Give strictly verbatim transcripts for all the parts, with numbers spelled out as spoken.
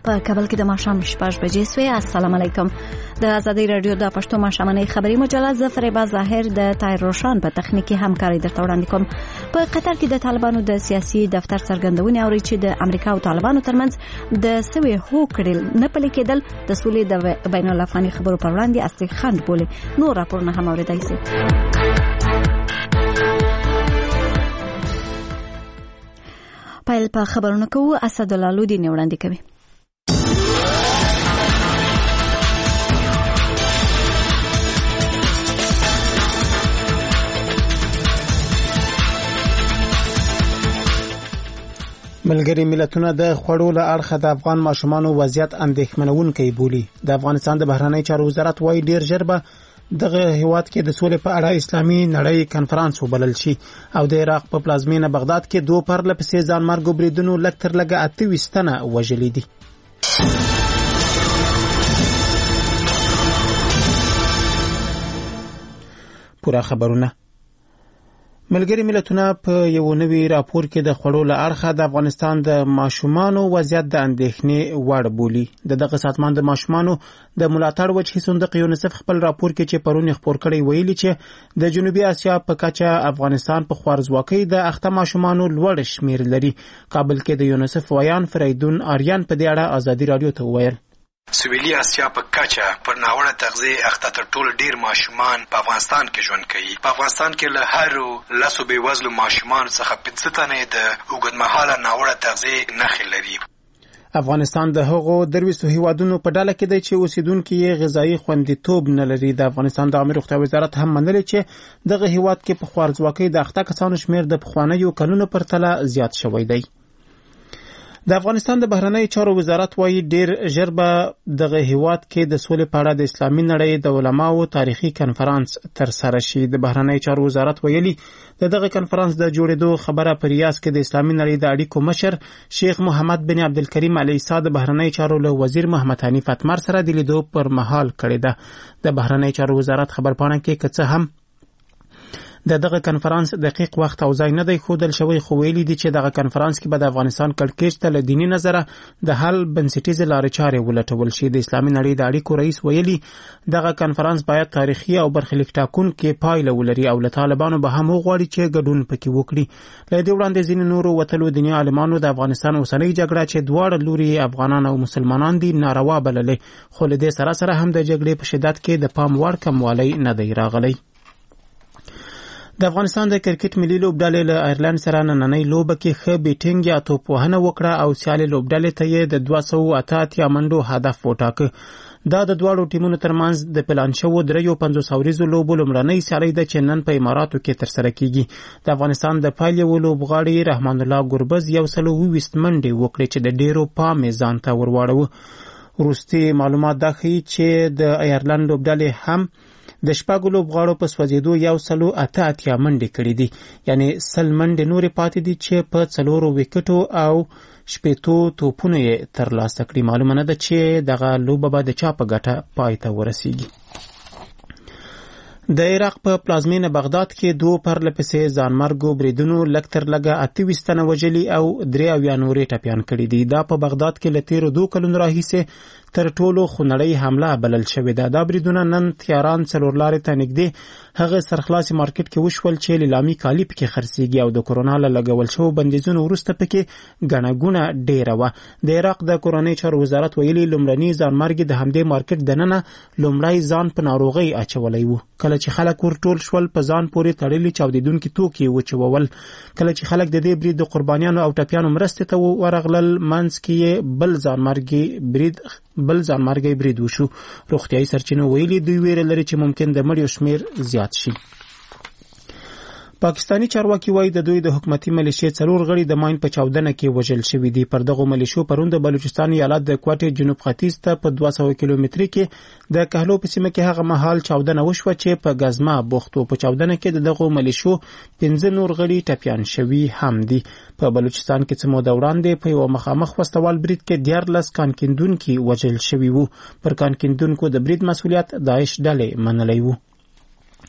په کابل کې د ماښام شپږ بجې سوې. السلام علیکم. د ازادي رادیو د پښتو ماښامنۍ خبري مجله ز فریبا ظاهر د تایر روشان په تخنیکی همکاري درته وړاندې کوم. په قطر کې د طالبانو د سیاسي دفتر څرګندونې اوري چې د امریکا او طالبانو ترمنځ د سوي هوکړې نه پلي کېدل د سولې د بین الافغاني خبرو پر وړاندې اصلي خنډ بولي. نور راپورونه هم اوریدای شي. پایل په خبرونه کوو. اسد الله لودي نه وړاندې کوي. ملګری ملتونه د خوړو له اړخه د افغان ماشومانو وضعیت اندېښمنونکی بولي. د افغانستان د بهرنی چارو وزارت وايي ډیر ژر به دغه هیواد کې د سولې په اړه اسلامي نړۍ کنفرانس وبلل شي او د عراق په پلازمینه بغداد کې دوه پرله پسې ځانمرګو بریدونو لږ تر لږه اته ویشت تنه وژلي دي. پوره خبرونه. ملګری ملتونه په یو نوی راپور کې د خوړو له اړخه د افغانستان د ماشومانو وضعیت د اندېښنې وړ بولي. د دغه سازمان د ماشومانو د ملاتړ وجهي صندوق یونیسف خپل راپور کې چې پرون خپور کړی ویلي چې د جنوبي اسیا په کچه افغانستان په خوارزواکۍ د اخته ماشومانو لوړ شمیر لري. کابل کې د یونیسف ویان فریدون آریان په دې اړه ازادي رادیو ته وویل. سویلي اسیا په کچه پر ناوړه تغذیه اخته تر ټولو ډیر ماشومان په افغانستان کې ژوند کوي. په افغانستان کې له هر لسو بې وزلو ماشومان څخه پنځه تنې د اوږدمهاله ناوړه تغذیه نښې لري. افغانستان د هغو درويستو هیوادونو په ډله کې دی چې اوسیدونکو یې غذایی خوندیتوب نه لري. د افغانستان د عامه روغتیا وزارت هم منلي چې دغه هیواد کې په خوارزواکۍ د اخته کسانو شمیر د پخوانیو کلونو پرتله زیات شوی دی. د افغانستان د بهرنی چارو وزارت وايي ډیر ژر به دغه هیواد کې د سولې په اړه د اسلامي نړۍ د علماو تاریخي کنفرانس تر سره شي. د بهرنی چارو وزارت ویلي د دغه کنفرانس د جوړېدو خبره په ریاض کې د اسلامي نړۍ د اړیکو مشر شیخ محمد بن عبدالکریم علیسا د بهرنی چارو له وزیر محمد حنیف اتمر سره د لیدو پر مهال کړې ده. د بهرنی چارو وزارت خبرپاڼه کې که څه هم د دغه کنفرانس دقیق وخت او ځای نه دی ښودل شوی، خو ویلي دي چې دغه کنفرانس کې به د افغانستان کړکېچ ته له دیني نظره د حل بنسټیزې لارې چارې ولټول شي. د اسلامي نړۍ د اړیکو رئیس ویلي دغه کنفرانس باید تاریخي او برخلیک ټاکونکې پایله ولري او له طالبانو به هم وغواړي چې ګډون پکې وکړي. له دې وړاندې ځینې نورو وتلو دیني عالمانو د افغانستان اوسنۍ جګړه چې دواړه لوري افغانان او مسلمانان دي ناروا بللې، خو له دې سره سره هم د جګړې په شدت کې د پام وړ کموالی نه دی راغلی. د افغانستان د کرکټ ملي لوبډلې له آیرلند سره نننۍ لوبه کې ښه بیټینګ یا توپوهنه وکړه او سیالي لوبډلې ته یې د دوه سوه اته اتیا منډو هدف وټاکه. دا د دواړو ټیمونو ترمنځ د پلان شوو دریو پنځوس اوریزو لوبو لومړنۍ سیالي ده چې نن په اماراتو کې ترسره کیږي. د افغانستان د پایل یو لوبغاړي رحمان الله ګربز یو سل اوه ویشت منډې وکړې چې د ډیرو پام یې ځان ته ورواړوه. وروستي معلومات دا ښیي چې د آیرلند لوبډلې هم د شپږو لوبغاړو په سوځېدو یو سلو اته اتیا منډې کړې دي، یعنی سل منډې نورې پاتې دي چې په څلورو وکټو او شپېتو توپونو یې ترلاسه کړي. معلومه نه ده چې دغه لوبه به د چا په ګټه پای ته ورسیږي. د عراق په پلازمینه بغداد کې دوه پرله پسې ځانمرګو بریدونو لږ تر لږه اته ویشت تنه وژلي او درې اویا نورې ټپیان کړي دي. دا په بغداد کې له تېرو دوه کلونو راهیسې تر ټولو خونړۍ حمله بلل شوې ده. دا بریدونه نن تهران څلورلارې ته نږدې هغه سرخلاصي مارکیټ کې وشول چې لیلامي کالي پکې خرڅېږي او د کورونا له لګول شوو بندیزونو وروسته پکې ګڼه ګوڼه ډېره وه. د عراق د کورنۍ چارو وزارت ویلي لومړني ځانمرګي د همدې مارکیټ دننه لومړی ځان په ناروغۍ اچولی و. کله چې خلک ورټول شول په ځان پورې تړلي چاودېدونکي توکي وچوول. کله چې خلک د دې برید د قربانیانو او ټپیانو مرستې ته ورغلل منځ کې یې بل ځانمرګي برید بل ځانمرګي برید وشو. روغتیايي سرچینو ویلي دوی ویره لري چې ممکن د مړیو شمیر زیات شي. پاکستانی چارواکي وایي د دوی د حکومتي ملیشې څلور غړي د ماین په چاودنه کې وژل شوي دي. پر دغو ملیشو پرون د بلوچستان ایالت د کوټې جنوب ختیځ ته په دوه سوه کیلومتري کې د کهلو په سیمه کې هغه مهال چاودنه وشوه چې په غزما بوخت و. په چاودنه کې د دغو ملیشو پنځه نور غړي ټپیان شوي هم دي. په بلوچستان کې څه موده وړاندې په یو مخامخ وسوال برید کې دیارلس کانکیندونکي وژل شوي وو. پر کانکیندونکو د برید مسؤلیت داعش ډلې منلی وو.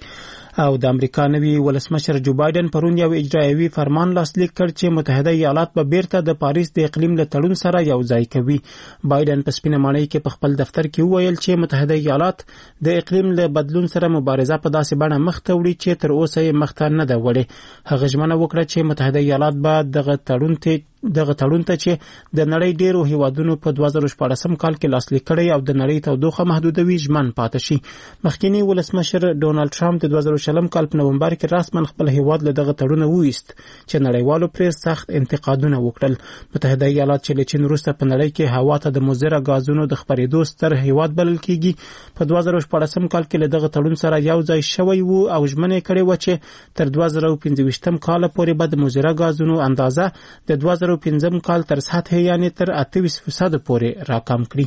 او د امریکا نوي ولسمشر جو بایدن پرون یو اجرایوي فرمان لاسلیک کړ چې متحده ایالات به بیرته د پاریس د اقلیم له تړون سره یو ځای کوي. بایدن په سپینه ماڼۍ کې په خپل دفتر کې وویل چې متحده ایالات د اقلیم له بدلون سره مبارزه په داسې بڼه مخ ته وړي چې تر اوسه یې مخ ته نه ده وړې. هغه ژمنه وکړه چې متحده ایالات به دغه تړون ته دغه تړون ته چې د نړۍ ډیرو هیوادونو په دوه زره شپاړسم کال کې لاسلیک کړی او د نړۍ تودوخه محدودوي ژمن پاتې شي. مخکینی ولسمشر ډونالد ټرمپ د دوه زره شلم کال په نومبر کې رسماً خپل هیواد له دغه تړون وویست چې نړیوالو پرې سخت انتقادونه وکړل. متحده ایالات چې له چین وروسته په نړۍ کې هوا ته د مضره غازونو د خپرېدو ستر هیواد بلل کیږي، په دوه زره شپاړسم کال کې له دغه تړون سره یو ځای شوی وو او ژمنه کړې و چې تر دوه زره پنځه ویشتم کال پورې به د مضره غازونو اندازه د دوه زره پنځم کال تر سطح یعنی تر اته ویشت فیصد پورې راکم کړي.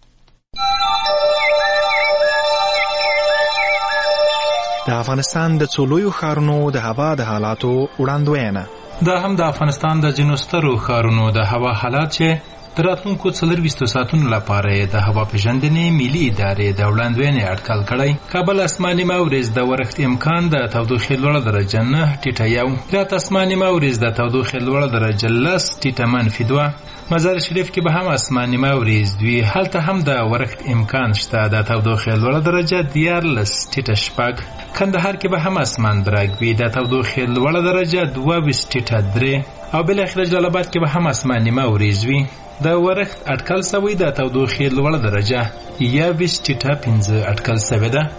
د افغانستان د څلورو ښارونو د هوا د حالاتو وړاندوینه. دا هم د افغانستان د ځینو سترو ښارونو د هوا حالات چې د راتلونکو څلرویشتو ساعتونو لپاره د هوا پیژندنې ملي ادارې د وړاندوینې اټکل کړی. کابل اسماني مورز د ورښت امکان د تودوخې لوړه درجه نه ټیټه یو، هرات اسماني مورز د تودوخې لوړه درجه لس ټیټه منفي دوه، مزار شریف کې به هم اسماني مورز دوی، هلته هم د ورښت امکان شته د تودوخې لوړه درجه دیارلس ټیټه شپږ، کندهار کې به هم اسمان درګ وي د تودوخې لوړه درجه دوه ویشت ټیټه درې، او بالاخره جلال آباد کې به هم اسماني مورز وي. د ورښت اټکل سوی د تودوخې لوړه درجه یوویشت ټیټه پنځه اټکل سوې ده.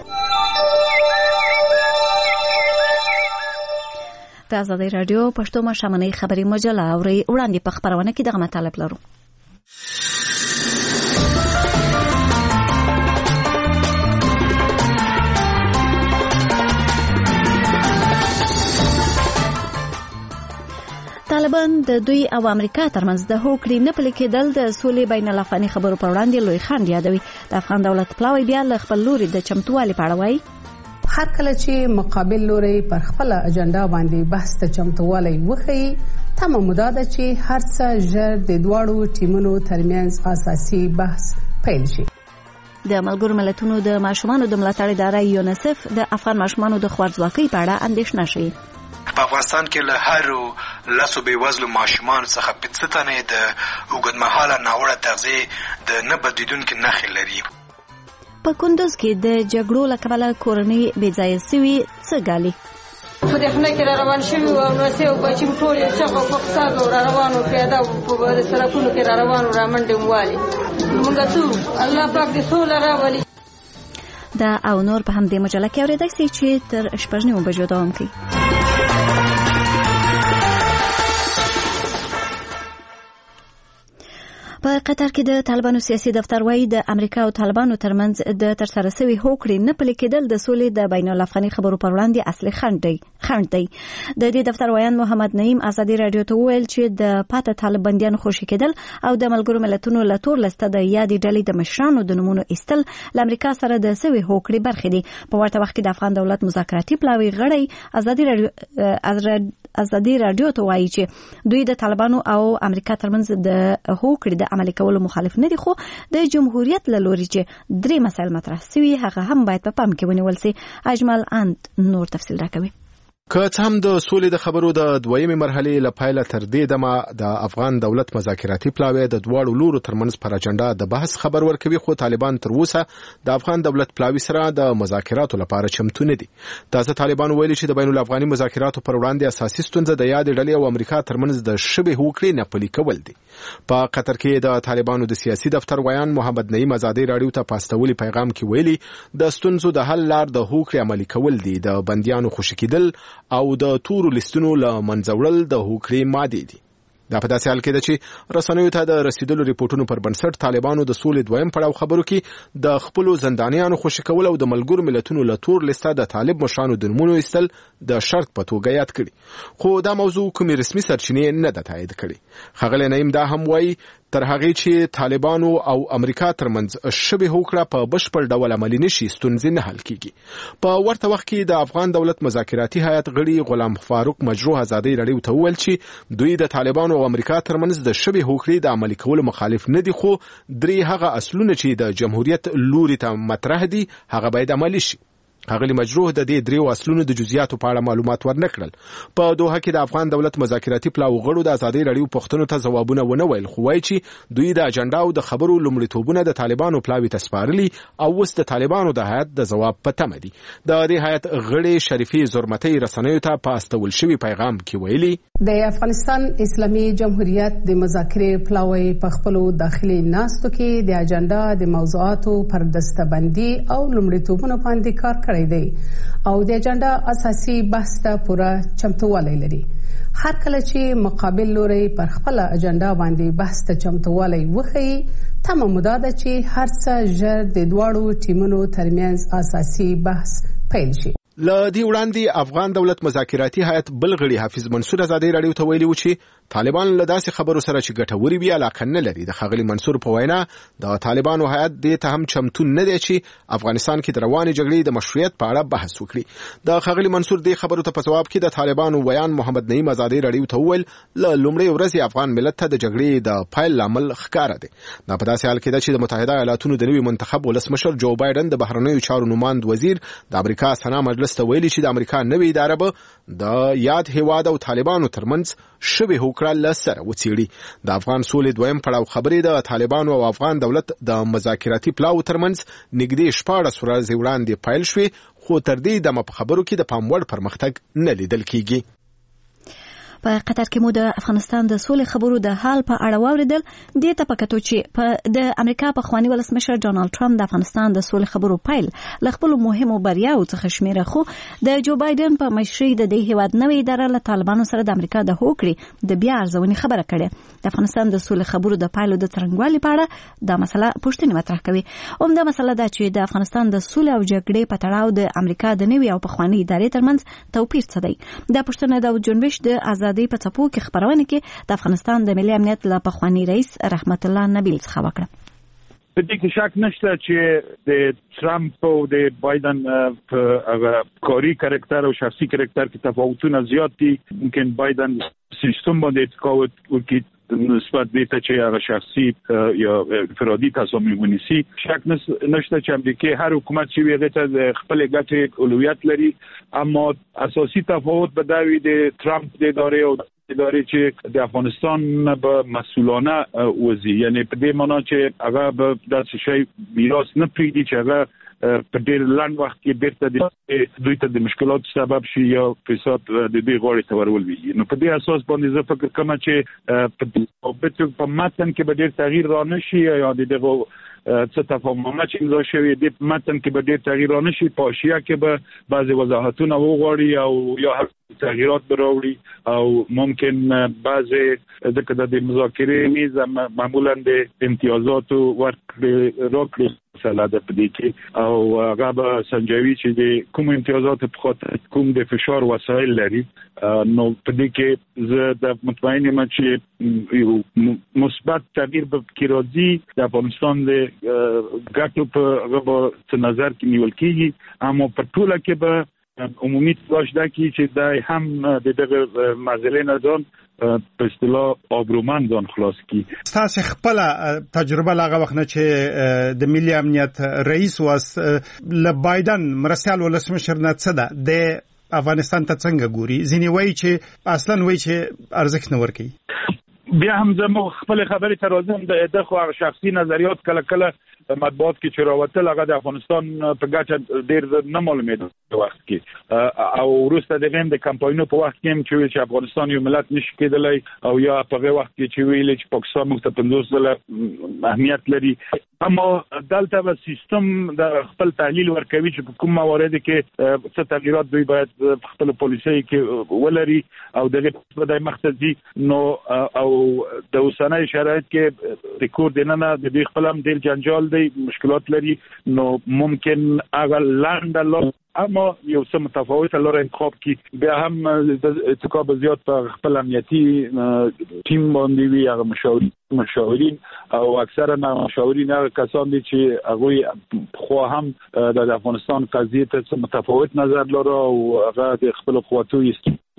د آزادۍ راډیو پښتو ماښامنۍ خبري مجله اوري. وړاندې په خبرونه کې دغه مطالب لرو. طالبان د دوی او امریکا ترمنځ د هوکړې نه پلي کېدل د سولې بین الافغاني خبرو پر وړاندې لوی خنډ یادوي. د افغان دولت پلاوی بیا له خپل لوري د چمتووالي په اړه وایي. هر کله چې مقابل لوري پر خپل اجنډا باندې بحث ته چمتووالی وښیي، تمه موده ده چې هر څه ژر د دواړو ټیمونو ترمنځ اساسي بحث پیل شي. د ملګرو ملتونو د ماشومانو د ملاتړ اداره یونیسف د افغان ماشومانو د خوارځواکۍ په اړه اندېښنه شوي. په افغانستان کې له هر لسو بېوزلو ماشومانو څخه پنځه تنې د اوږدمهاله ناوړه تغذیې د نه بدلیدونکي نښې لري. په کندوز کې د جګړو له کبله کورنۍ بېځایه سوي څه ګالي. په دې خونه کې را روان شوي وو او نڅې او بچي ټول یې چغه او فقصاد او را روانو پیاده په سړکونو کې را روانو را منډې موالي. مونږ څو الله پاک دې سوله راولي. دا او نور په همدې مجله کې اورېدای شئ چې تر شپږ نیمو بجو دوام کوي. په قطر کې د طالبانو سیاسي دفتر وايي د امریکا او طالبانو ترمنځ د ترسره شوی هوکړې نه پلي کېدل د سولې د بین الافغاني خبرو پر وړاندې اصلي خنډ دی. خنډ دی. د دې دفتر وایان محمد نعیم آزادي رادیو ته وویل چې د پاته طالب بندیانو خوشي کېدل او د ملګرو ملتونو له تور لسته د یادې ډلې د مشرانو د نومونو ایستل له امریکا سره د سوي هوکړې برخې دي. په ورته وخت کې د افغان دولت مذاکراتي پلاوی غړی آزادي رادیو آزادي رادیو ته وایي چې دوی د طالبانو او امریکا ترمنځ د هوکړې د عملي کولو مخالف نه دي، خو د جمهوریت له لوري چې درې مسایل مطرح شوي هغه هم باید په پام کې ونیول شي. اجمل اند نور تفصیل راکوي. که څه هم د سولې د خبرو د دویمې مرحلې له پیله تر دې دمه د افغان دولت مذاکراتي پلاوی د دواړو لورو ترمنځ پر اجنډا د بحث خبر ورکوي، خو طالبان تر اوسه د افغان دولت پلاوی سره د مذاکراتو لپاره چمتو نه دي. تازه طالبان ویلي چې د بین الافغاني مذاکراتو پر وړاندې اساسي ستونزه د یادې ډلې او امریکا ترمنځ د شبه هوکړې نه پلي کول دي. په قطر کې د طالبانو د سیاسي دفتر ویان محمد نعیم آزادي رادیو ته په استولي پیغام کې ویلي د ستونزو د حل لار د هوکړې عملي کول دي، د بندیانو خوشي کېدل او د تورو لیستونو له منځه وړل د هوکړې مادې دي. دا په داسې حال کې ده چې رسنیو ته د رسیدلو ریپورتونو پر بنسټ طالبانو د سولې دویم پړاو خبرو کې د خپلو زندانیانو خوشي کول او د ملګرو ملتونو له تور لیسته د طالب مشرانو د نومونو ایستل د شرط په توګه یاد کړي، خو دا موضوع کومې رسمي سرچینې نه ده تایید کړې. ښاغلی نعیم دا هم وایي تر هغې چې طالبانو او امریکا ترمنځ شبه هوکړه په بشپړ ډول عملي نشي ستونزې نه حل کیږي. په ورته وخت کې د افغان دولت مذاکراتي هیئت غړي غلام فاروق مجروح آزادي رادیو ته وویل چې دوی د طالبانو او امریکا ترمنځ د شبه هوکړې د عملي کولو مخالف نه دي، خو درې هغه اصلونه چې د جمهوریت لوري ته مطرح دي هغه باید عملي شي. ښاغلي مجروح د دې دریو اصلونو د جزئیاتو په اړه معلومات ورنکړل. په دوحه کې د افغان دولت مذاکراتي پلاوي غړو د ازادي رادیو پوښتنو ته ځوابونه ونه ویل، خو وایي چې دوی د اجنډا او د خبرو لومړیتوبونه د طالبانو پلاوي ته سپارلي او اوس د طالبانو د هیئت د ځواب په تمه دي. د دې هیئت غړي شریفي زرمتي رسنیو ته په استول شوي پیغام کې ویلي د افغانستان اسلامي جمهوریت د مذاکرې پلاوي په خپل داخلي ناستو کې د اجنډا د موضوعاتو پر دستبندي او لومړیتوبونو باندې کار کړی دی او د اجنډا اساسي بحث ته پوره چمتووالی لري. هر کله چې مقابل لوري پر خپل اجنډا باندې بحث ته چمتووالی وښيي، تمه موده ده چې هر څه ژر د دواړو ټیمونو ترمنځ اساسي بحث پیل شي. ل دې وړاندې افغان دولت مذاکراتي هیئت بل غړي حافظ منصور ازادي رادیو ته ویلي و چې طالبان له داسې خبرو سره چې ګټوري وي علاقه نه لري. د ښاغلي منصور په وینا د طالبانو هیئت دې ته هم چمتو نه دی چې افغانستان کې د روانې جګړې د مشروعیت په اړه بحث وکړي. د ښاغلي منصور دې خبرو ته په ځواب کې د طالبانو ویان محمد نعیم ازادي رادیو ته وویل له لومړۍ ورځې افغان ملت ته د جګړې د پایل لامل ښکاره دی. دا په داسې حال کې ده چې د متحده ایالاتونو د نوي منتخب ولسمشر جو بایدن د بهرنیو چارو نوماند وزیر د امریکا سنا مجلس ته ویلي چې د امریکا نوې اداره به د یاد هیواد او طالبانو ترمنځ شبه هوکړه لسره وڅېړي. د افغان سولې دویم پړاو خبرې د طالبانو او افغان دولت د مذاکراتي پلاو ترمنځ نږدې شپاړس ورځې وړاندې پیل شوې، خو تر دې دمه په خبرو کې د پام وړ پرمختګ نه لیدل کیږي. په قطر کې مو د افغانستان د سولې خبرو د حال په اړه واوریدل. دې ته پکتو چې د امریکا په خواني ولسمشر ډونالد ټرمپ د افغانستان د سولې خبرو پیل ل خپل مهمو بریاو څخه شمیره، خو د جو بایدن په مشرۍ د دې هیواد نوې اداره له طالبانو سره د امریکا د هوکړې د بیا ارزونې خبره کړې. د افغانستان د سولې خبرو د پایلو د څرنګوالي په اړه دا مسله پوښتنه مطرح کوي. عمده مسله ده چې د افغانستان د سولې او جګړې په تړاو د امریکا د نوې او پخواني ادارې ترمنځ توپیر څه دی. دا پوښتنه د جنبش د آزادۍ په څپو کې خبرونه کې د افغانستان د ملي امنیت له پخوانی رئیس رحمت الله نبیل څخه وکړه. په دې کې شک نشته چې د ټرمپ او د بایدن په کاري کاراکتر او شخصي کاراکتر کې تفاوتونه زیات دي. ممکن بایدن سیستم باندې تقاوت وکړي نسبت به ته چې هغه شخصي یا انفرادي تصامیم ونیسي. شک نشته چې امریکا هر حکومت چې ویغه ته خپل ګټې اولویت لري، اما اساسي تفاوت به دا وي د ټرمپ د ادارې او ادارې چې د افغانستان به مسؤلانه وزي، یعنی په دې معنی چې هغه به داسې شی میراث نه پریږدي چې هغه په ډېر لنډ وخت کې بیرته دوی ته د مشکلات سبب شي یا فساد د دې غوړې ته ورولوي. نو په دې اساس باندې زه فکر کوم چې په متن کې به ډېر تغییر را نشي یا د دغه څه تفاهمات چې امضا شوي دي په متن کې به ډېر تغییر را نشي. په حاشیه کې به بعضې وضاحتونه وغواړي او یا تغییرات به راوړي او ممکن بعضې ځکه د مذاکرې میز معمولا د امتیازاتو ورکړې راکړې مسله ده په دې کې او هغه به سنجوي چې د کوم امتیازاتو په خاطر کوم د فشار وسایل لري. نو په دې کې زه د مطمئن یم چې یو مثبت تغییر به کې راځي. د افغانستان د ګټو په هغه نظر کې نیول کېږي، اما په ټوله کې به عمومي تلاش ده چې دا هم د دغه معضلې نه ځان په اصطلاح آبرومند ځان خلاص کی. تاسو خپل تجربه لاغه وخت نه چې د ملي امنیت رئیس واس ل بایدن مرسل ولسمشر نه څه ده د افغانستان ته څنګه ګوري؟ ځینې وایي چې اصلا وایي چې ارزښت نه ورکوي. بیا هم زمو خپل خبرې ته راځم د دغه شخصي نظریات کله کله مطبوعات کې چې راوتل هغه د افغانستان په ګټه ډېر نه معلومېده په وخت کې او وروسته د غیم د کمپاینونو په وخت کې هم چې چې افغانستان یو ملت نشي کېدلی او یا په هغه وخت کې چې ویل چې پاکستان موږ ته پنځوس ځله اهمیت لري، اما دلته به سیستم د خپل تحلیل ورکوي چې په کوم موارد کې څه تغییرات دوی باید خپل پالیسۍ کې ولري او دغه په دای مقصدي. نو او د اوسنۍ شرایط کې ریکورډ نه نه د دې خپل هم ډېر جنجال دی، مشکلات لري. نو ممکن هغه لاند الله اما یو څه متفاوته لور انتخاب کی بیا هم اتکاب زیات په خپل امنیتي ټیم باندې وی هغه مشاورین مشاورین او اکثرا مشاورین هغه کسان دي چې هغه خو هم د افغانستان قضیه ته متفاوت نظر لري او هغه د خپل قوتو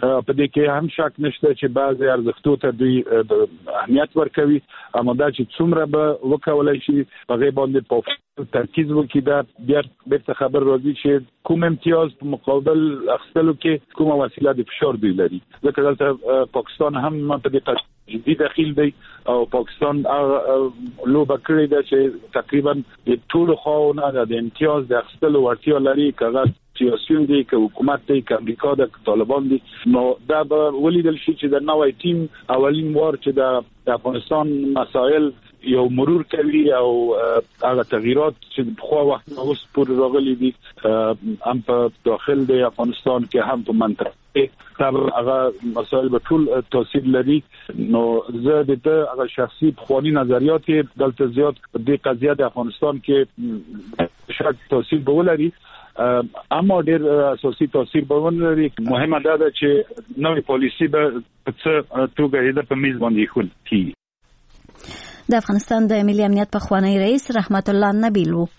په دې کې هم شک نشته چې بعضي ارزښتونو ته دوی اهمیت ورکوي، اما دا چې څومره به وکولای شي هغه باندې په ترکیز وکړي. دا بیا بیرته خبر راځي چې کوم امتیاز په مقابل اخیستلو کې کومه وسیله د فشار دوی لري. ځکه دلته پاکستان هم په دې جدي داخل دی او پاکستان لوبه کړې ده چې تقریبا د ټولو خواونه د امتیاز د اخیستلو وړتیا لري، که سیاسیون دي، که حکومت دی، که امریکا ده، که طالبان دي. نو دا به ولیدل شي چې د نوی ټیم اولین وار چې د افغانستان مسائل یو مرور کوي او هغه تغییرات چې په خو وخت اوس پورې راغلي دي هم په داخل د افغانستان کې هم په منطقه کې هغه مسائل به ټول تاثیر لري. نو زه د دې هغه شخصي خواني نظریات دلته زیات په دې قضیه د افغانستان کې شاید تاثیر به ولري، اما ډېر اساسي تاثیر به ونه لري. مهمه ده چې نوې پالیسي به په څه توګه د په میز باندې خول کی. د افغانستان د ملي امنیت پخوانی رئیس رحمت الله نبیل وو.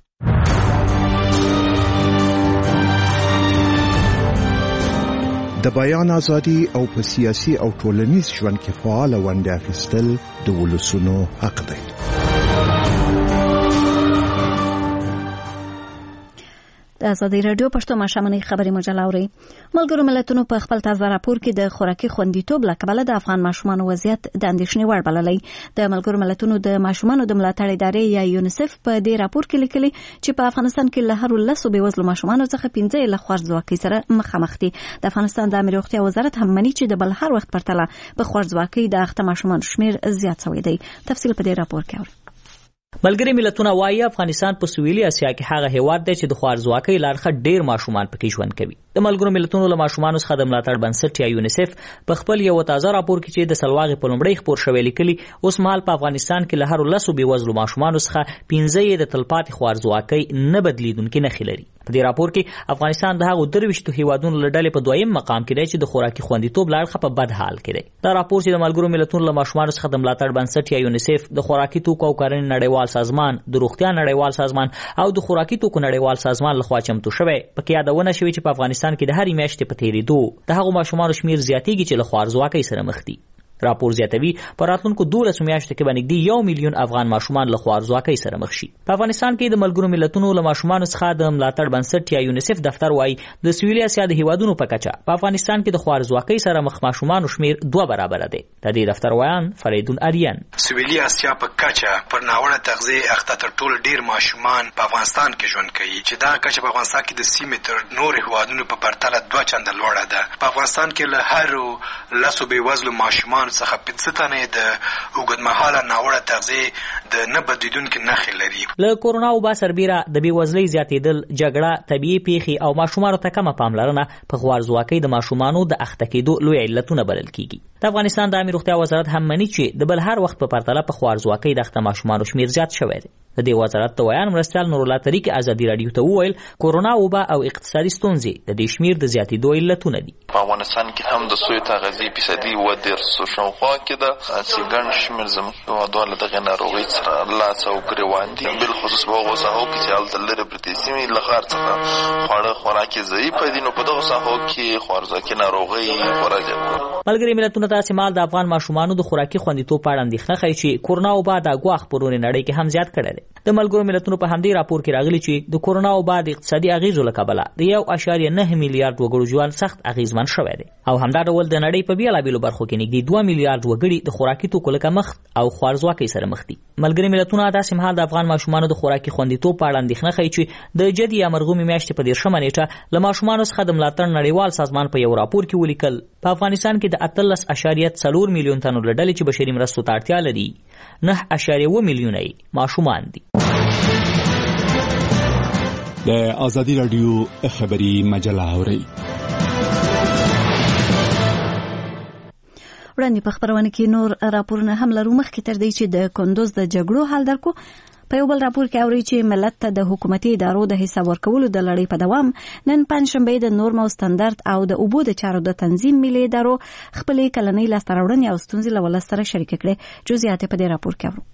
د بیان ازادي او په سیاسي او ټولنیز ژوند کې فعال ونډه اخیستل د ولسونو حق دی. د ازادي رادیو پښتو ماشوماني خبري مجله اوري. ملګرو ملتونو په خپل تازه راپور کې د خوراکي خوندیتوب لکبله د افغان ماشومانو وضعیت د اندېښنې وړ بللی. د ملګرو ملتونو د ماشومانو د ملاتړ ادارې یا یونیسف په دې راپور کې لیکلي چې په افغانستان کې له هر لسو بېوزلو ماشومانو څخه پنځه له خوارځواکۍ سره مخامخ دي. د افغانستان د امنیت روغتیا وزارت هم مني چې د بل هر وخت پرتله په خوارځواکۍ د اخته ماشومانو شمیر زیات شوی دی. تفصیل په دې راپور کې اوري. ملګری ملتونه وايي افغانستان په سویلي اسیا کې هغه هیواد دی چې د خوارځواکۍ لارښه ډیر ماشومان پکې ژوند کوي. د ملګرو ملتونو له ماشومانو څخه د ملاتړ بنسټ یا یونیسف په خپل یو تازه راپور کې چې د سلواغې په لومړی خبر شوی لیکلي اوس مهال په افغانستان کې له هر لسو بېوزلو ماشومانو څخه پنځه د تلپاتې خوارځواکۍ نه بدلیدونکي نښې لري. په دې راپور کې افغانستان د هغو درویشتو هیوادونو له ډلې په دویم مقام کې دی چې د خوراکي خوندیتوب لارښه په بد حال کې دی. دا راپور چې د ملګرو ملتونو له ماشومانو څخه د ملاتړ بنسټ یا یونیسف، د خوراکي توکو او کرنې نړیوال سازمان، د روغتیا نړیوال سازمان او د خوراکي توکو نړیوال سازمان لخوا چمتو شوی، پکې یادونه شوې چې په افغانستان کې د هرې میاشتې په تیریدو د هغو ماشومانو شمیر زیاتېږي چې له خوارځواکۍ سره مخ دي. راپور زیاتوي په راتلونکو دولسو میاشتو کې به نږدې یو میلیون افغان ماشومان له خوارځواکۍ سره مخ شي. په افغانستان کې د ملګرو ملتونو له ماشومانو څخه د ملاتړ بنسټ یا یونیسف دفتر وايي د سویلي اسیا د هیوادونو په کچه په افغانستان کې د خوارځواکۍ سره مخ ماشومانو شمیر دوه برابره دی. د دې دفتر ویان فریدون اریان سویلي اسیا په کچه پر ناوړه تغذیه اخته تر ټولو ډیر ماشومان په افغانستان کې ژوند کوي، چې دا کچه په افغانستان کې د سیمې تر نور هیوادونو په پرتله دوه چنده لوړه ده. په افغانستان کې له هر لسو بېوزلو ماشومان څخه پنځه د اوږدمهاله ناوړه تغذیې د نه بدلیدونکي نښې لري. له کورونا وبا سربیره د بېوزلۍ زیاتېدل، جګړه، طبیعي پیښې او ماشومانو ته کمه پاملرنه په خوارځواکۍ د ماشومانو د اخته کېدو لوی علتونه بلل کېږي. د افغانستان د امنیت روغتیا وزارت هم مني چې د بل هر وخت په پرتله په خوارځواکۍ د اخته ماشومانو شمیر زیات شوی دی. د دې وزارت د ویان مرستیال نور الله طریق ازادي رادیو ته وویل کورونا وبا او اقتصادي ستونزې د دې شمیر د زیاتېدو علتونه دي. په افغانستان کې هم د سوی تغذیې فیصدي و دېرش شاوخوا کې ده، چې ګڼ شمېر زموږ هېوادوال له دغې ناروغۍ سره لاس او ګرېوان دي، بالخصوص په هغو ساحو کې چې هلته لرې پرتې سیمې له ښار څخه خواړه خوراکي ضعیفه دي، نو په دغو ساحو کې خوارځواکي ناروغۍ خورا زیات دي. ملګري ملتونه داسې مهال د افغان ماشومانو د خوراکي خوندیتوب په اړه اندېښنه ښیي چې کورونا وبا د ګواښ خپرونې نړۍ کې هم زیات کړی دی. د ملګرو ملتونو په همدې راپور کې راغلي چې د کورونا وبا د اقتصادي اغیزو له کبله د یو اعشاریه نه میلیارډ وګړو ژوند سخت اغیزمن شوی دی او همدا ډول د نړۍ په بېلابېلو برخو کې نږدې دوه میلیارډ وګړي د خوراکي توکو له کمښت او خوارځواکۍ سره مخ دي. ملګري ملتونه داسې مهال د افغان ماشومانو د خوراکي خوندیتوب په اړه اندېښنه ښیي چې د جدي یا مرغومې میاشتې په دېرشمه نیټه له ماشومانو څخه د ملاتړ نړیوال سازمان په یو راپور کې ولیکل په افغانستان کې د اتلس اعشاریه څلور میلیون تنو له ډلې چې بشري مرستو ته اړتیا لري نه اعشاریه اوه میلیونه ماشومان دي. د ازادي رادیو خبري مجله اوري. وړاندې په خبرونه کې نور راپورونه هم لرو. مخکې تر دې چې د کندوز د جګړو حال درکو، په یو بل راپور کې اوري چې ملت ته د حکومتي ادارو د حساب ورکولو د لړۍ په دوام نن پنځشنبه د نورم او ستاندرد او د اوبو د چارو د تنظیم ملي ادارو خپلې کلنۍ لاسته راوړنې او ستونزې له ولس سره شریک کړې. جزئیات په دې راپور کې اورو.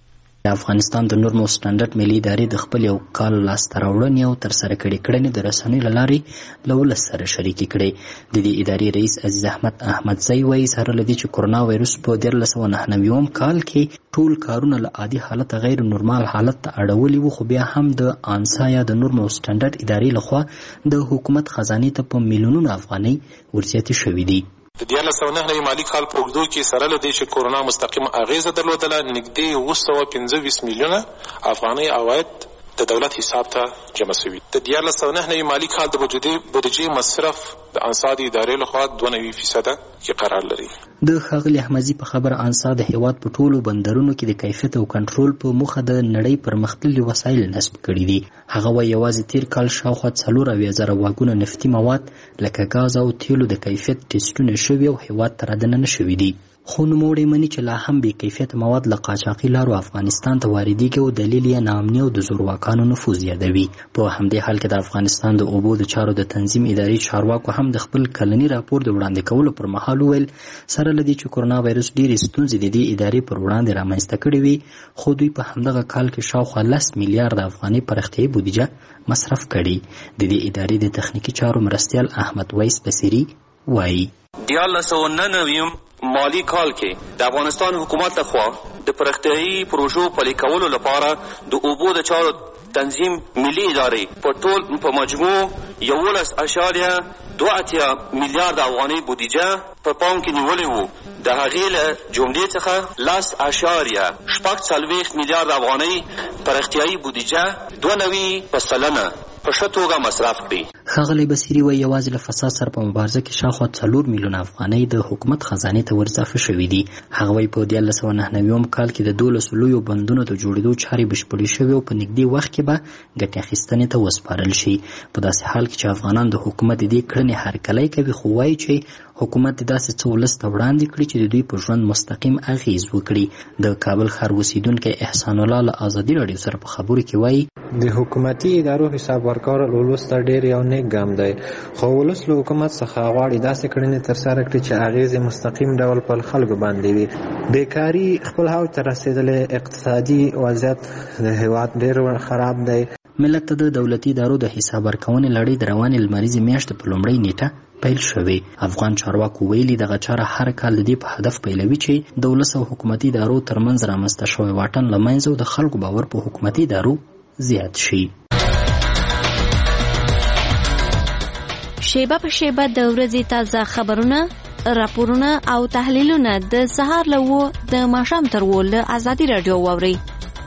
د افغانستان د نورمو سټانډرډ ملي ادارې د خپل یو کال لاسته راوړنې او ترسره کړې کړنې د رسنیو له لارې له ولس سره شریکې کړې. د دې ادارې رئیس عزیز احمد احمدزی وایي سره له دې چې کورونا وایرس په دیارلس سوه نهه نوي کال کې ټول کارونه له عادي حالت غیر نورمال حالت ته اړولي وو، خو بیا هم د آنسا یا د نورمو سټانډرډ ادارې لخوا د حکومت خزانې ته په میلیونونو افغانۍ ورزیاتې شوې دي. د دیارلس سوه نهه نوي مالي کال په اوږدو کې سره له دې چې کورونا مستقیم اغیزه درلودله، نږدې اوه سوه پنځه ویشت میلیونه افغانۍ عواید د دولت حساب ته جمع شوي. د دیارلس سوه نهه نوي مالي کال د بودیجې مصرف د انسا د ادارې لخوا دوه نوي فیصده کې قرار لري. د ښاغلي احمدزي په خبره انسا د هیواد په ټولو بندرونو کې د کیفیت او کنټرول په موخه د نړۍ پرمختللي وسایل نصب کړي دي. هغه وایي یوازې تیر کال شاوخوا څلور اویا زره واګونه نفتي مواد لکه ګاز او تیلو د کیفیت ټسټونه شوي او هیواد ته رادننه شوي دي. خو نوموړی مني چې لا هم بې کیفیته مواد له قاچاقي لارو افغانستان ته واردېږي او دلیل یې ناامني او د زورواکانو نفوذ یادوي. په همدې حال کې د افغانستان د اوبو د چارو د تنظیم ادارې چارواکو هم د خپل کلني راپور د وړاندې کولو پر مهال وویل سره له دې چې کورونا وایرس ډېرې ستونزې د دې ادارې پر وړاندې رامنځته کړې وي، خو دوی په همدغه کال کې شاوخوا لس میلیارډ افغانۍ پراختیایي بودیجه مصرف کړي. د دې ادارې د تخنیکي چارو مرستیال احمد ویس بصیري وایي دیارلس سوه نهه نوي مالی کال کې د افغانستان حکومت لخوا د پراختیایي پروژو پلي کولو لپاره د اوبو د چارو تنظیم ملي ادارې په ټول په مجموع یولس اشاریه دوه اتیا میلیارډ افغانۍ بودیجه په پام کې نیولې وو. د هغې له جملې څخه لس اشاریه شپږ څلوېښت میلیارډ افغانۍ پراختیایي بودیجه دوه نوي په سلنه په ښه توګه مصرف کړي. ښاغلی بصیري وایي یوازې له فساد سره په مبارزه کې شاوخوا څلور میلیونه افغانۍ د حکومت خزانې ته ورضافه شوي دي. هغه وایي په دیارلس سوه نهه نوي کال کې د دولسو لویو بندونو د جوړېدو چارې بشپړې شوې او په نږدې وخت کې به ګټې اخیستنې ته وسپارل شي. په داسې حال کې چې افغانان د حکومت د دې کړنې هرکلی کوي، خو وایي چې حکومت داسې څه ولس ته وړاندې کړي چې د دوی په ژوند مستقیم اغیز وکړي. د کابل ښار اوسیدونکی احسان الله له ازادي راډیو سره په خبرو کې وایي د حکومتي ادارو حساب ورکول ولس ته ډېر یو نیک ګام دی، خو ولس له حکومت څخه غواړي داسې کړنې ترسره کړي چې اغیزې مستقیم ډول پر خلکو باندې وي. بیکاري خپل حد ته رسېدلې، اقتصادي وضعیت د هیواد ډېر خراب دی. ملت ته د دولتي ادارو د حساب ورکونې لړۍ د روانې لمریزې میاشتې په لومړۍ نیټه پیل شوی. افغان چارواکو ویلي دغه چاره هر کال د دې په هدف پیلوي چې د ولس او حکومتي ادارو ترمنځ رامنځته شوی واټن له منځه او د خلکو باور په حکومتي ادارو زیات شي. شیبه په شیبه د ورځې تازه خبرونه، راپورونه او تحلیلونه د سهار له اوه د ماښام تر اوه له ازادي راډیو واورئ.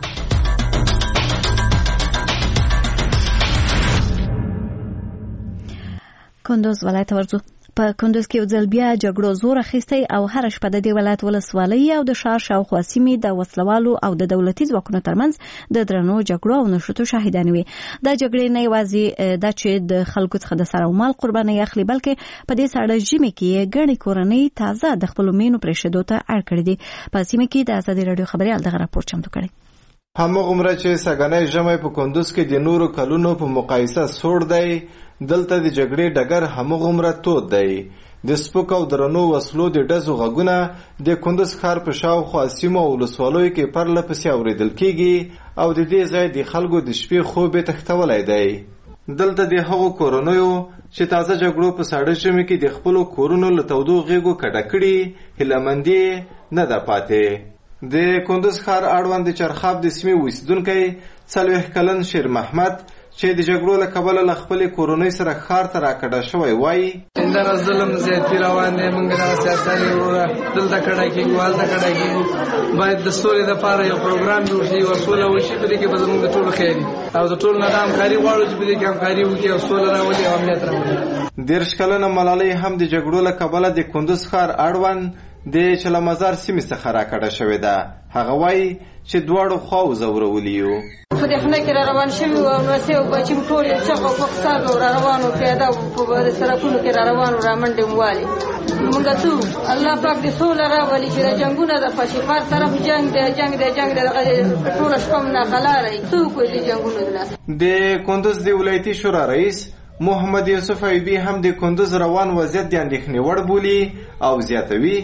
کندوز ولایت ورځو. په کندوز کې یو ځل بیا جګړو زور اخیستی او هر شپه د دې ولایت ولسوالۍ او د ښار شاوخوا سیمې د وسلوالو او د دولتي ځواکونو ترمنځ د درنو جګړو او نښتو شاهدانې وي. دا جګړې نه یوازې دا چې د خلکو څخه د سر او مال قربانۍ اخلي، بلکې په دې ساړه ژمي کې ګڼې کورنۍ تازه د خپلو مینو پرېښودو ته اړ کړي دي. په سیمه کې د ازادي راډیو خبریال دغه راپور چمتو کړی. همغومره چې سږنی ژمی په کندوز کې د نورو کلونو په مقایسه سوړ دی، دلته د جګړې ډګر همغومره تود دی. د سپک او درنو وسلو د ډزو غږونه د کندوز ښار په شاوخوا سیمو او ولسوالیو کې پرله پسې اورېدل کېږي او د دې ځای د خلکو د شپې خوب یې تښتولی دی. دلته د هغو کورنیو چې تازه جګړو په ساړه ژمي کې د خپلو کورونو له تودو غېږو کډه کړي هیلهمندي نه ده پاتې. د کندوز ښار اړوند د چرخاب د سیمې اوسیدونکی څلوېښت کلن شیر محمد چې د جګړو له کبله له خپلې کورنۍ سره ښار ته راکډه شوی وایي دغه ظلم زیاتي روان دی، موږ دغه سیاسي وروره دلته کډه کېږو، هلته کډه کېږو. باید د سولې دپاره یو پروګرام جوړ شي او سوله وشي، په دې کې به زموږ د ټولو خیر وي او د ټولو نه دا همکاري غواړو چې په دې کې همکاري وکړي او سوله راولي او امنیت راولي. دېرش کلنه ملالۍ هم د جګړو له کبله د کندوز ښار اړوند د چلمزار سیمې څخه راکډه شوې ده. هغه وایي چې دواړو خواو ځورولي یو. په دې خونه کې را روان شوي وو او نڅې او بچي مو ټول یې چغ او فقصاد او را روان وو، پیاده په سړکونو کې را روان وو، را منډې مو والې. مونږ څو الله پاک دې سوله راولي چې د جنګونه د پشیپار طرف جنګ دی جنګ دی جنګ دی دغه ټوله شپه مو ناخلاره یي. څوک وایي دې جنګونو د لاس. د کندوز د ولایتي شورا رئیس محمد یوسف ایوبي هم د کندوز روان وضعیت د اندېښنې وړ بولي او زیاتوي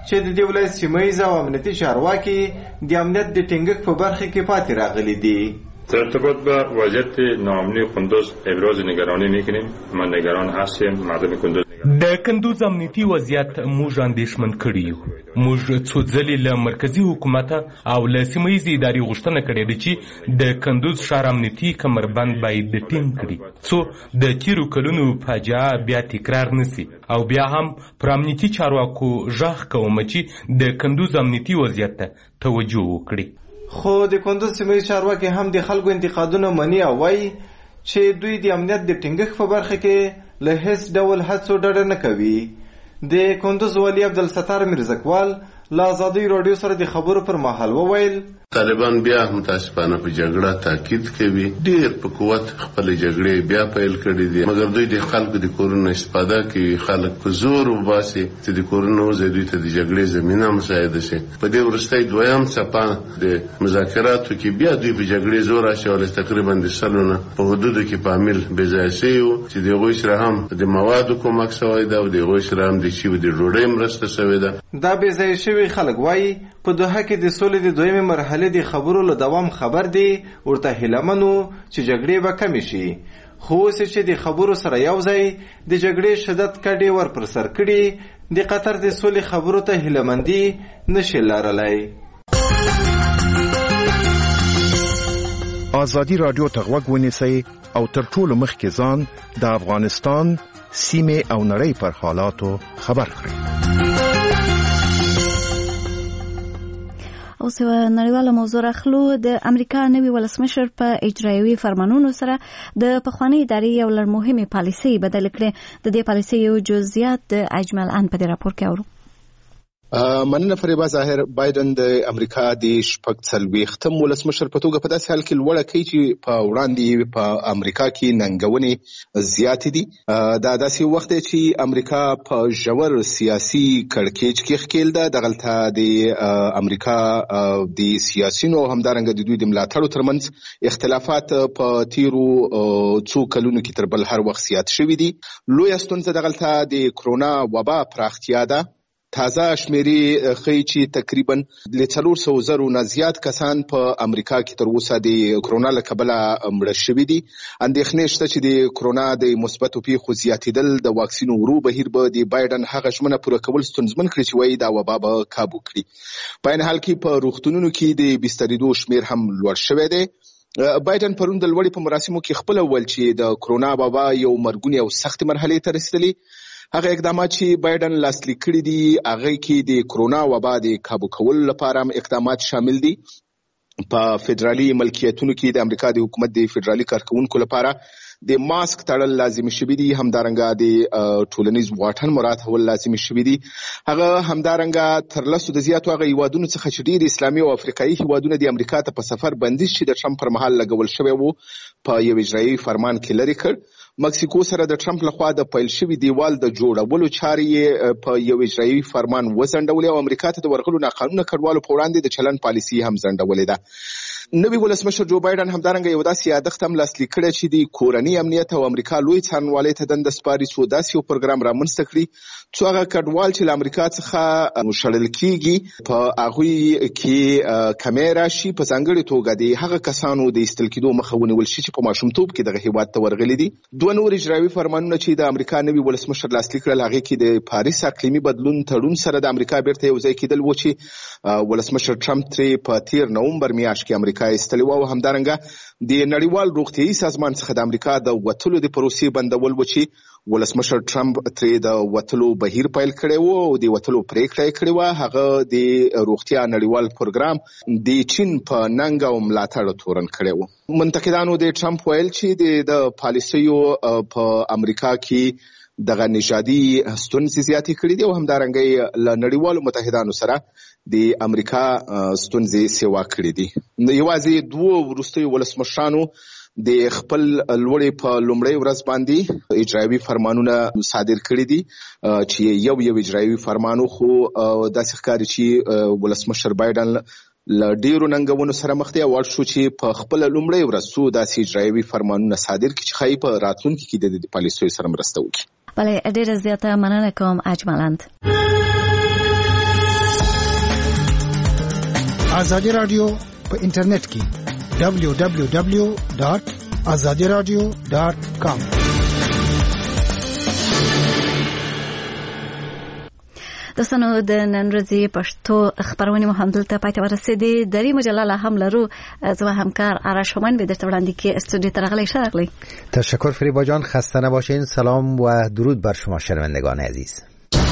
چې د دې ولایت سیمه او امنیتي چارواکي د امنیت د ټینګښت په برخه کې پاتې راغلي دي. در ارتباط با وضعیت ناامنی کندوز ابراز نگرانی میکنیم. من نگران هستیم. مردم کندوز د کندوز امنیتي وضعیت موږ اندېښمن کړي یو. موږ څو ځلې له مرکزي حکومت او له سیمه ییزې ادارې غوښتنه کړې ده چې د کندوز ښار امنیتي کمربند باید ټینګ کړي څو د تیرو کلونو فاجعه بیا تکرار نشي. او بیا هم پر امنیتي چارواکو غږ کوم چې د کندوز امنیتي وضعیت ته توجه وکړي. خو د کندوز سیمه چارواکي هم د خلکو انتقادونه مني او وایي چې دوی د امنیت د ټینګښت په برخه کې له هیڅ ډول هڅو ډډه نه کوي. د کندوز والي عبدالستار میرزکوال له ازادي راډیو سره د خبرو پر مهال وویل طالبان بیا متاسفانه په جګړه تاکید کوي. ډیر په قوت خپل جګړې بیا پیل کړې دي، مګر دوی د خلکو د کورونو استفاده کوي. خلک په زور وباسي چې د کورونو دوی ته د جګړې زمينه مساعده شي. په دې ورستۍ دویم څپه د مذاکراتو کې بیا دوی په جګړې زور اچول. تقریبا د سلونه په حدودو کې په عامل بېځایه شوي چې د هغوی سره هم د موادو کومک شوی ده او د هغوی سره هم د شوي د ډوډۍ مرسته شوې ده. دا بېځایه شوي خلک وایي په دوحه کې د سولې د دویمې مرحلې د خبرو له دوام خبر دی. ورته هیلهمنو چې جګړې به کمې شي. خو اوس چې د خبرو سره یو ځای د جګړې شدت کډې ور پر سر کړي، د قطر د سولې خبرو ته هیلهمندي نشي لرلی. ازادي راډیو ته غوږ ونیسئ او تر ټولو مخکې ځان د افغانستان سیمه او نړۍ پر حالاتو خبر کړئ. اوس نړیواله موضوع راخلو. د امریکا نوي ولسمشر په اجرایوي فرمانونو سره د پخوانۍ ادارې یو لړ مهمې پالیسۍ بدل کړې. د دې پالیسۍ یو جزئیات د اجمل ان په دې راپور کې اورو. مننه فریبا ظاهر. بایدن د امریکا د شپږ څلوېښتم ولسمشر په توګه په داسې حال کې لوړه کوي چې په وړاندې په امریکا کې ننګونې زیاتې دي. دا داسې وخت دی چې امریکا په ژور سیاسي کړکېچ کې ښکېل ده. دغلته د امریکا د سیاسینو او همدارنګه د دوی د ملاتړو ترمنځ اختلافات په تیرو څو کلونو کې تر بل هر وخت زیات شوي دي. لویه ستونزه دغلته د کرونا وبا پراختیا ده. تازه شمیرې ښیي چې تقریبا له څلور سوه زرو نه زیات کسان په امریکا کې تر اوسه د کرونا له کبله مړه شوي دي. اندېښنې شته چې د کرونا د مثبتو پیښو زیاتېدل د واکسینو ورو بهیر به د بایدن هغه ژمنه پوره کول ستونزمن کړي چې وایي دا وبا به کابو کړي. په عین حال کې په روغتونونو کې د بسترېدو شمیر هم لوړ شوی دی. بایدن پرون د لوړې په مراسمو کې خپله وویل چې د کرونا وبا یو مرګونې او سختې مرحلې ته رسېدلې. هغه اقدامات چې بایدن لاسلیک کړي دي هغه کې د کرونا وبا د کابو کولو لپاره هم اقدامات شامل دي. په فدرالي ملکیتونو کې د امریکا د حکومت د فدرالي کارکونکو لپاره د ماسک تړل لازمي شوي دي. همدارنګه د ټولنیز واټن مراعاتول لازمي شوي دي. هغه همدارنګه تر لسو د زیاتو هغه هیوادونو څخه چې ډېر اسلامي او افریقایي هیوادونه د امریکا ته په سفر بندیز چې د ټرمپ پر مهال لګول شوی و په یو اجرایي فرمان کې لرې کړ. مکسیکو سره د ټرمپ لخوا د پیل شوي دیوال د جوړولو چارې په یو اجرایي فرمان وځنډولې او امریکا ته د ورغلو ناقانونه کډوالو په وړاندې د چلن پالیسي هم ځنډولې ده. نوي ولسمشر جو بایدن همدارنګه یو داسې یادښت هم لاسلیک کړی چې د کورني امنیت او امریکا لوی څارنوالۍ ته دنده سپاري څو داسې یو پروګرام رامنځته کړي څو هغه کډوال چې له امریکا څخه شړل کېږي په هغوی کې کمې راشي. په ځانګړې توګه د هغه کسانو د ایستل کېدو مخه ونیول شي چې په ماشومتوب کې دغه هېواد ته ورغلي دي. دوه نور اجرایوي فرمانونه چې د امریکا نوي ولسمشر لاسلیک کړل هغې کې د پاریس اقلیمي بدلون تړون سره د امریکا بیرته یو ځای کېدل و چې ولسمشر ټرمپ ترې په تیر نومبر میاشت کې امریکا ایستلې وه. او همدارنګه د نړیوال روغتیایي سازمان څخه د امریکا د وتلو د پروسې بندول و چې ولسمشر ټرمپ ترې د وتلو بهیر پیل کړی و او د وتلو پریکړه یې کړې وه. هغه د روغتیا نړیوال پروګرام د چین په ننګ او ملاتړ تورن کړی و. منتقدانو د ټرمپ ویل چې د پالیسیو په امریکا کې دغه نژادي ستونزې زیاتې کړي دي او همدارنګه له نړیوالو متحدانو سره د امریکا ستونزې سیوا کړي دي. یوازې دوه وروستیو ولسمشرانو د خپل لوړې په لومړۍ ورځ باندې اجرایوي فرمانونه صادر کړي دي چې یو یو اجرایوي فرمانو خو داسې ښکاري چې ولسمشر بایدن له ډیرو ننګونو سره مخ دی او اړ شو چې په خپل لومړۍ ورځ څو داسې اجرایوي فرمانونه صادر کړي چې ښایي په راتلونکي کې د پالیسیو سره مرسته وکړي. بله ډیره زیاته مننه کوم اجملند. آزادی رادیو په انټرنیټ کې دبلیو دبلیو دبلیو ډاټ ازادي رادیو ډاټ کام. دوستانو د نن ورځې پښتو خبرونه مو هم دلته پاتې ورسېدې. دری مجله لا هم لرو. زما همکار آرش هومن به درته وړاندې کې استودیو ته راغلی. شرقلی تشکر فریبا جان. خسته نباشین. سلام و درود بر شما شنوندگان عزیز.